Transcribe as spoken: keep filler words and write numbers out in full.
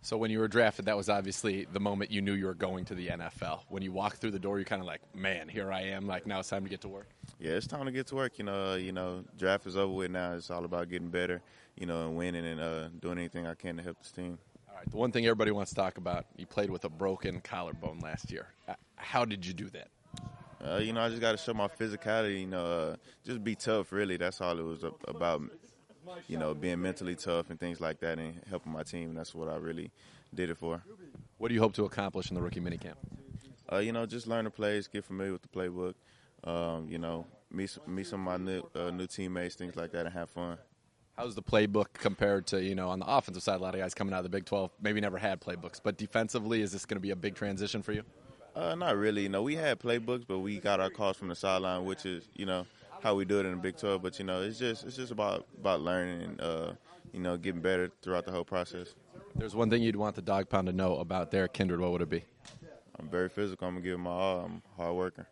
So when you were drafted, that was obviously the moment you knew you were going to the N F L. When you walked through the door, you're kind of like, man, here I am. Like, now it's time to get to work. Yeah, it's time to get to work. You know, uh, you know, draft is over with now. It's all about getting better, you know, and winning and uh, doing anything I can to help this team. All right, the one thing everybody wants to talk about, you played with a broken collarbone last year. Uh, How did you do that? Uh, you know, I just got to show my physicality, you know, uh, just be tough, really. That's all it was about, you know, being mentally tough and things like that and helping my team. And that's what I really did it for. What do you hope to accomplish in the rookie minicamp? Uh, you know, just learn the plays, get familiar with the playbook, um, you know, meet, meet some of my new, uh, new teammates, things like that, and have fun. How's the playbook compared to, you know, on the offensive side, a lot of guys coming out of the Big twelve maybe never had playbooks. But defensively, is this going to be a big transition for you? Uh, not really. You know, we had playbooks, but we got our calls from the sideline, which is, you know, how we do it in the Big twelve. But, you know, it's just it's just about, about learning and, uh, you know, getting better throughout the whole process. There's one thing you'd want the Dog Pound to know about Derek Kindred. What would it be? I'm very physical. I'm going to give it my all. I'm a hard worker.